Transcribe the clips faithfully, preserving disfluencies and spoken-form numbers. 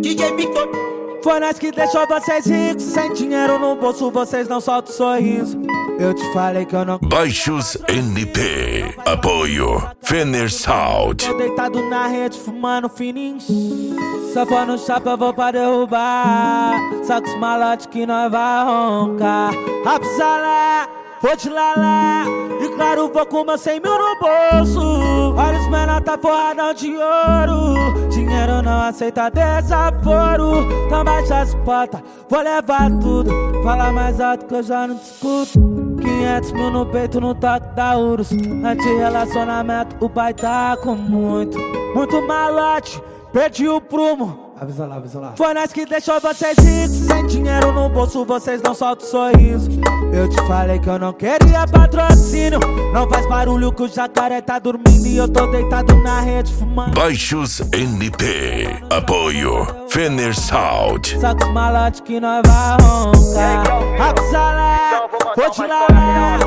D J Victor. Foi nós que deixou vocês ricos. Sem dinheiro no bolso, vocês não soltam sorriso. Eu te falei que eu não... Baixos N P. Apoio Fenner Sound. Tô deitado na rede fumando fininho. Só for no chapa eu vou pra derrubar. Só com os malotes que nós vai roncar. Rapsalé, vou te lalé. E claro, vou com meus cem mil no bolso. Olha os menor tá forradão de ouro. Dinheiro não aceita desaforo. Então baixa as portas, vou levar tudo. Fala mais alto que eu já não te escuto. Quinhentos mil no peito no toque da Urus. Anti-relacionamento, o pai tá com muito. Muito malote, perdi o prumo. Avisa lá, avisa lá. Foi nós que deixou vocês ricos. Sem dinheiro no bolso, vocês não soltam sorriso. Eu te falei que eu não queria patrocínio. Não faz barulho que o jacaré tá dormindo. E eu tô deitado na rede fumando. Baixos N P. Apoio Fenner Sound. Só com os malotes que nós vai roncar. Rapsalé, vou te lalé.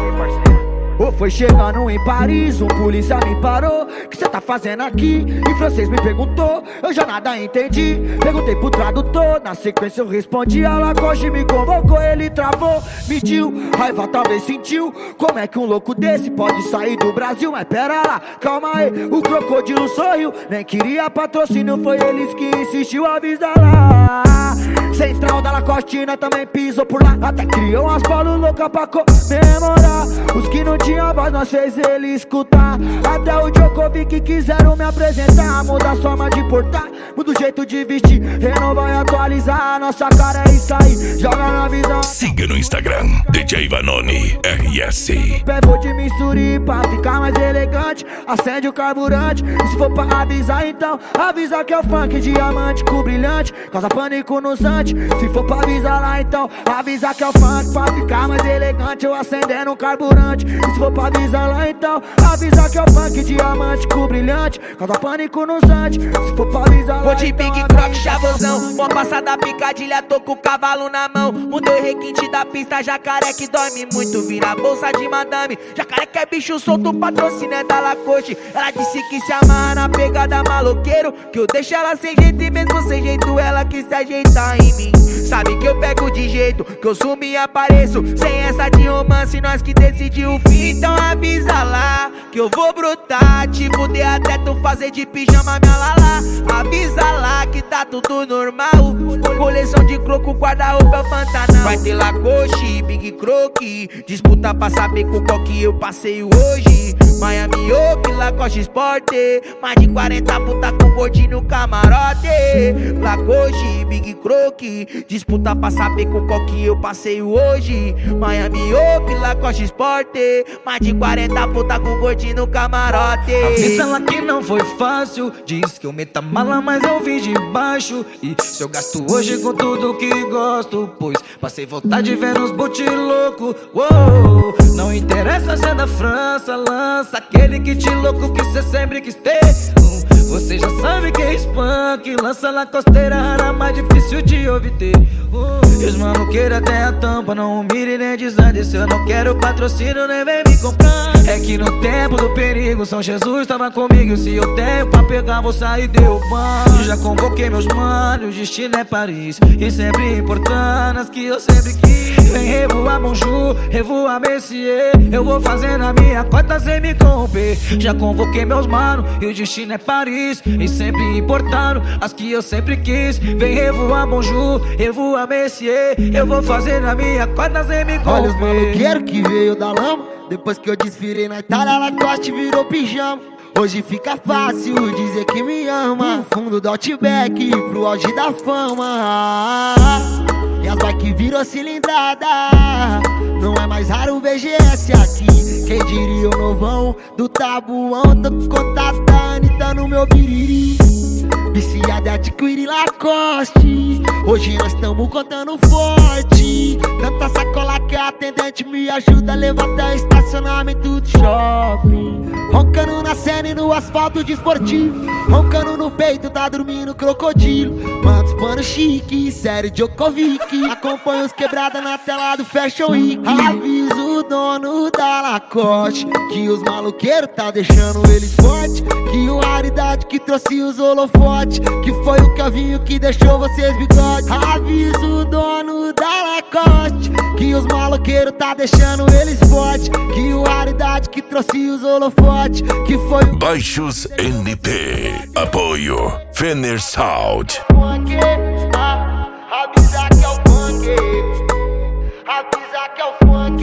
Ou foi chegando em Paris, um polícia me parou. Que cê tá fazendo aqui? Em francês me perguntou, eu já nada entendi. Perguntei pro tradutor, na sequência eu respondi. A Lacoste me convocou, ele travou, mediu, raiva talvez sentiu. Como é que um louco desse pode sair do Brasil? Mas pera lá, calma aí, o crocodilo sorriu. Nem queria patrocínio, foi eles que insistiu, avisa lá. Central da Lacostina também pisou por lá. Até criou umas polos loucas pra comemorar. Os que não tinha voz nós fez ele escutar. Até o Djokovic quiseram me apresentar. Muda a forma de portar, muda o jeito de vestir. Renovar e atualizar, nossa cara é isso aí. Joga na visão. Siga no Instagram, D J Vanoni R S. Pé de misturi pra ficar mais elegante. Acende o carburante, e se for pra avisar então avisa que é o funk diamante com brilhante. Causa pânico nos antes. Se for pra avisar lá então avisa que é o funk pra ficar mais elegante. Eu acendendo o carburante. E se for pra avisar lá então avisa que é o funk diamante com brilhante. Causa pânico nos antes. Se for pra avisar lá Vou de então Big Croc, chavosão. Mó passada picadilha, tô com o cavalo na mão. Mudou o requinte da pista, jacaré que dorme muito. Vira bolsa de madame, jacaré que é bicho solto, patrocínio é da Lacoste. Ela disse que se amarra na pegada maloqueiro, que eu deixo ela sem jeito e mesmo sem jeito ela quis se ajeitar em mim. Sabe que eu pego de jeito, que eu sumo e apareço. Sem essa de romance, nós que decidiu o fim. Então avisa lá, que eu vou brotar. Te fuder até tu fazer de pijama minha lala. Avisa lá que tá tudo normal. Coleção de croco, guarda-roupa Pantanal. Vai ter Lacoste, Big Croc. Disputa pra saber com qual que eu passeio hoje. Miami Oak, Lacoste Sport. Mais de quarenta puta com gordinho no camarote. Lacoste, Big Croc. Disputa pra saber com qual que eu passeio hoje. Miami Oak, Lacoste Sport. Mais de quarenta puta com gordinho no camarote. Avisa ela que não foi fácil. Diz que eu meta mala, mas eu vim de baixo. E se eu gasto hoje com tudo que gosto, pois passei vontade de ver nos boot louco. Uou, não interessa se é da França, lança aquele kit louco que cê sempre quis ter. Você já sabe que é spunk, lança na costeira rara, mais difícil de obter. uh, E os mano queira até a tampa, não humilhe nem desande. Se eu não quero patrocínio, nem vem me comprar. É que no tempo do perigo, São Jesus tava comigo. Se eu tenho pra pegar, vou sair derrubando. Já convoquei meus manos, o destino é Paris. E sempre importando as que eu sempre quis. Vem revoar Bonjour, revoar Messier. Eu vou fazendo a minha cota sem me corromper. Já convoquei meus manos, e o destino é Paris. E sempre importando as que eu sempre quis. Vem revoar Bonjour, revoar Messier. Eu vou fazendo a minha cota sem me corromper. Olha os maloqueiros que veio da lama. Depois que eu desfilei na Itália, Lacoste virou pijama. Hoje fica fácil dizer que me ama. No fundo do Outback pro auge da fama. E as bike virou cilindrada. Não é mais raro o B G S aqui. Quem diria o novão do tabuão. Tô com contato da Anitta no meu biriri. Viciada adquirir Lacoste. Hoje nós tamo contando forte. Tanta sacola que a atendente me ajuda a levar até o estacionamento do shopping. Roncando na cena e no asfalto desportivo. Roncando no peito, tá dormindo crocodilo. Manda os panos chique, sério Djokovic. Acompanha os quebrada na tela do Fashion Week. Aviso o dono da Lacoste, que os maloqueiros tá deixando eles forte, que o Raridade que trouxe os holofotes, que foi o Kelvinho que deixou vocês bigode. Avisa o dono da Lacoste, que os maloqueiros tá deixando eles forte, que o Raridade que trouxe os holofotes, que foi o Baixos N P. Apoio Fenner Sound. funk. Avisa que é o funk, avisa que é o funk.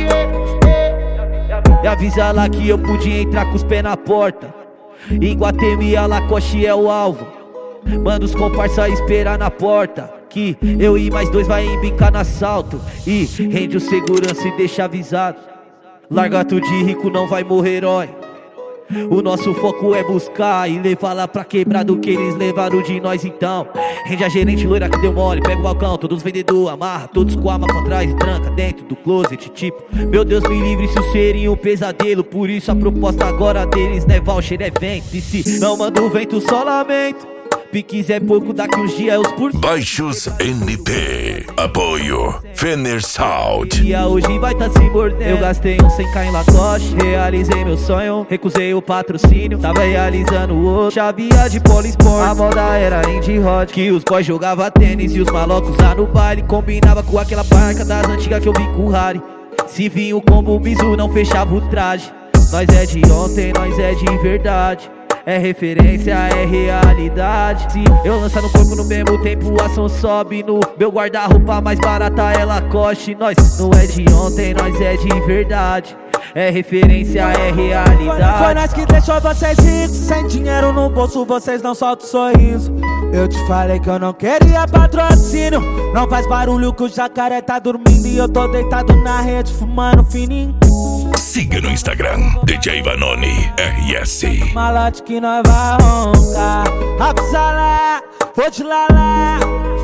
E avisa lá que eu podia entrar com os pés na porta. Em Guatemi a Lacoste é o alvo. Manda os comparsa esperar na porta, que eu e mais dois vai embicar no assalto. E rende o segurança e deixa avisado: larga tu de rico, não vai morrer herói. O nosso foco é buscar e levar lá pra quebrar do que eles levaram de nós então. Rende a gerente loira que deu mole, pega o balcão, todos os vendedores, amarra todos com a arma pra trás e tranca dentro do closet. Tipo, meu Deus me livre, isso seria um pesadelo. Por isso a proposta agora deles não é voucher, é vento. E se não manda o vento, só lamento. Piques é pouco, daqui uns dias é os por... Baixos N P. Apoio Fenner Sound. E hoje vai tá se mordendo. Eu gastei um cem k em Lacoste, realizei meu sonho, recusei o patrocínio, tava realizando o outro. Chavia de Polisport, a moda era indie hot, que os boys jogava tênis e os malocos lá no baile. Combinava com aquela barca das antigas que eu vi com o Harry. Se vinha o combo, o bizu não fechava o traje. Nós é de ontem, nós é de verdade. É referência, é realidade. Se eu lançar no corpo no mesmo tempo, a ação sobe no meu guarda-roupa mais barata é Lacoste. Nós não é de ontem, nós é de verdade. É referência, é realidade. Foi nós que deixou vocês ricos, sem dinheiro no bolso, vocês não soltam sorriso. Eu te falei que eu não queria patrocínio. Não faz barulho que o jacaré tá dormindo e eu tô deitado na rede fumando fininho. Siga no Instagram D J Vanoni R S. Malote que nós vai roncar. Avisa lá, vou te lá lá.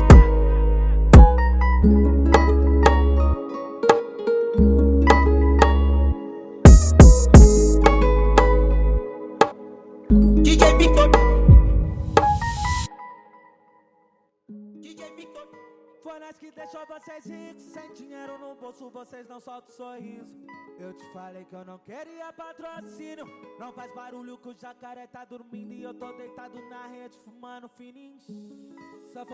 D J Victor, D J Victor. Foi nós que deixou vocês ricos, sem dinheiro no bolso, vocês não soltam sorriso. Eu te falei que eu não queria patrocínio. Não faz barulho que o jacaré tá dormindo e eu tô deitado na rede fumando fininho.